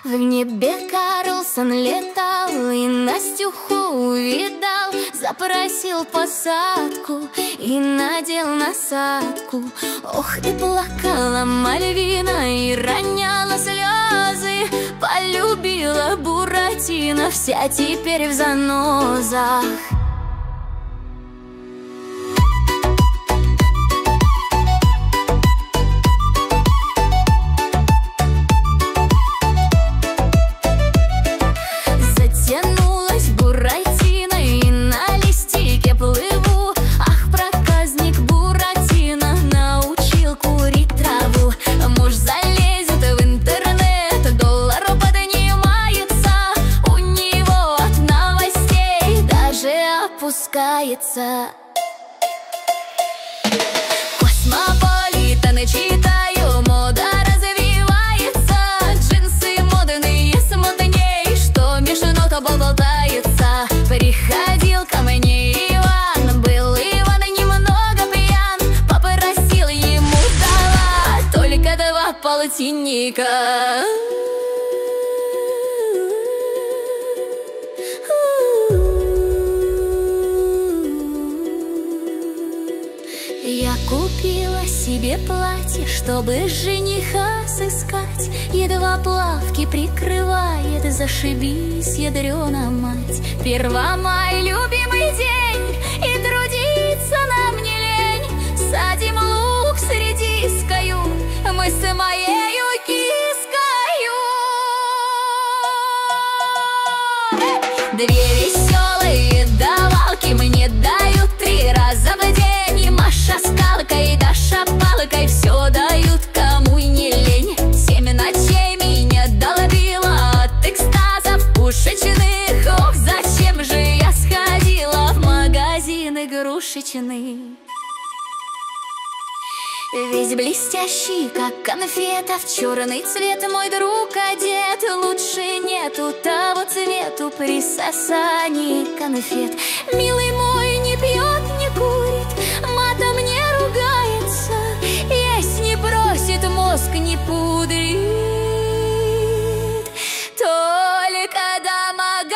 В небе Карлсон летал и Настюху увидал, запросил посадку и надел насадку. Ох, и плакала Мальвина и роняла слезы, полюбила Буратино, вся теперь в занозах. Затянулась Буратино и на листике плыву. Ах, проказник Буратино научил курить траву. Муж залезет в интернет, доллар поднимается, у него от новостей даже опускается. Космополитен читаю, мода развивается, джинсы модные с модней, что мешано, то болтается. Приходил ко мне Иван, был Иван немного пьян, попросил ему дала только 2 полтинника. Я купила себе платье, чтобы жениха сыскать. Едва плавки прикрывает, зашибись, ядрёна мать. 1 мая, любимый день, и трудиться нам не лень. Садим лук с редискою, мы с моею кискою. 2 веселые давалки мне дают 3 раза в день. Маша скалкой, Даша палкой, все дают, кому и не лень. 7 ночей меня долбила от экстазов пушечных. Ох, зачем же я сходила в магазин игрушечный? Весь блестящий, как конфета, в черный цвет мой друг одет. Лучше нету того цвету при сосании конфет. Милый мой не пьет, не курит, матом не ругается, есть не просит, мозг не пудрит, только домогается.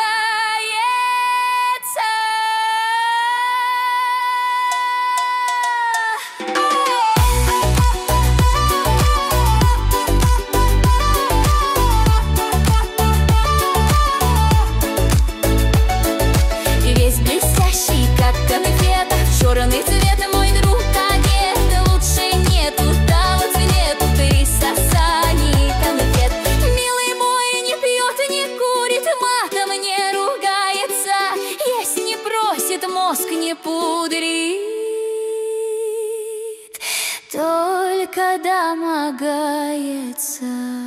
Весь блестящий, как конфета, в черный цвет мой друг одет. Лучше нету того цвету при сосании конфет. Милый мой не пьет, не курит, матом не ругается, есть не просит, мозг не пудрит, только домогается.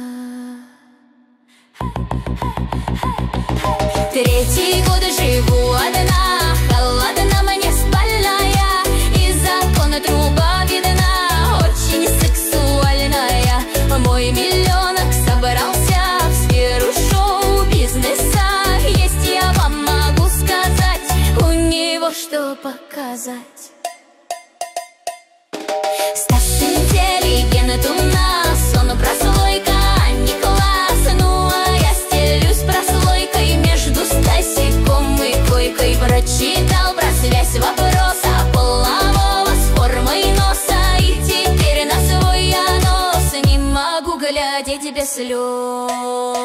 3-й год живу одна, холодна мне спальная, и закона труба видна, очень сексуальная. Мой миллионок собрался в сферу шоу-бизнеса, есть я вам могу сказать, у него что показать. Стас интеллигент у нас, он прослойка, не класс. Ну а я стелюсь прослойкой между Стасиком и койкой. Прочитал про связь вопроса полового с формой носа, и теперь на свой анос не могу глядеть без слез.